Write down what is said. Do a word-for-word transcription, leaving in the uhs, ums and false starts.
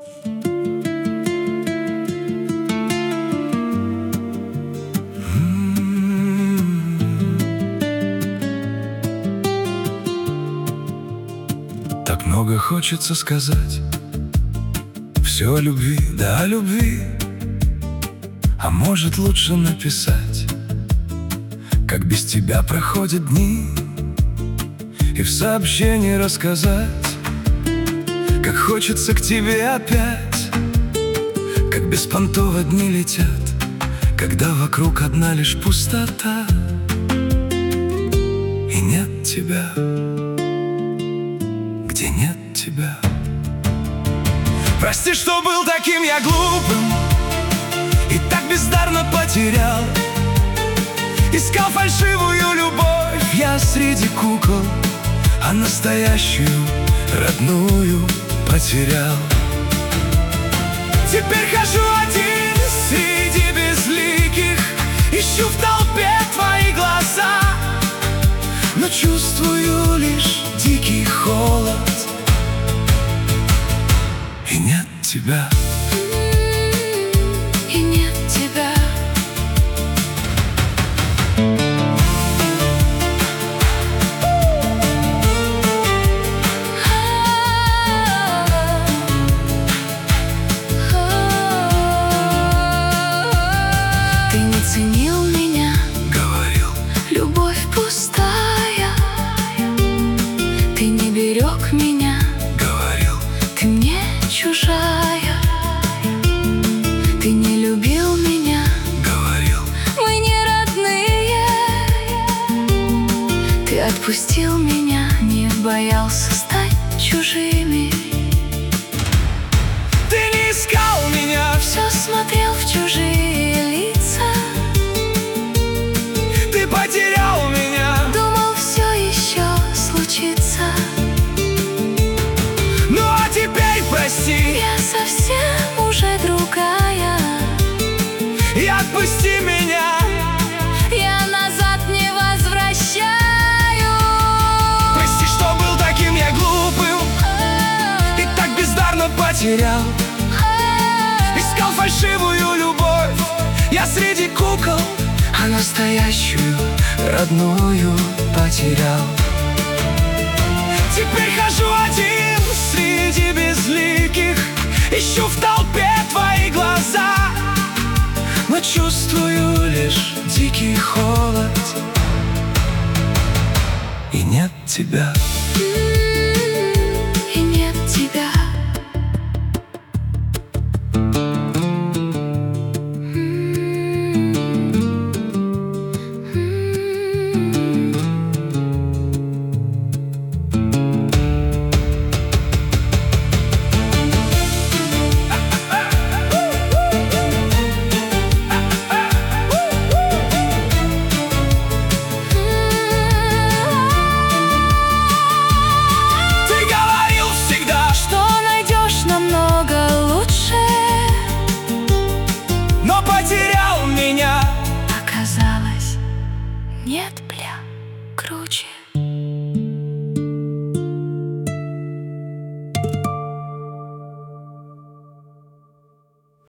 Так много хочется сказать, все о любви, да о любви. А может, лучше написать, как без тебя проходят дни, и в сообщении рассказать, как хочется к тебе опять, как беспонтово дни летят, когда вокруг одна лишь пустота, и нет тебя, где нет тебя. Прости, что был таким я глупым и так бездарно потерял. Искал фальшивую любовь я среди кукол, а настоящую, родную потерял. Теперь хожу один среди безликих, ищу в толпе твои глаза, но чувствую лишь дикий холод, и нет тебя. И нет тебя. Ты не ценил меня, Говорил, любовь пустая. Ты не берег меня, говорил, ты мне чужая. Ты не любил меня, говорил, мы не родные. Ты отпустил меня, не боялся стать чужими. ты не искал меня, Все смотрел в чужие лица, ты потерял меня. думал, все еще случится. Ну а теперь прости Я совсем уже другая. и отпусти меня. Я назад не возвращаю. Прости, что был таким я глупым и так бездарно потерял. Искал фальшивую любовь я среди кукол, а настоящую, родную потерял. Теперь хожу один среди безликих, ищу в толпе твои глаза, но чувствую лишь дикий холод, и нет тебя.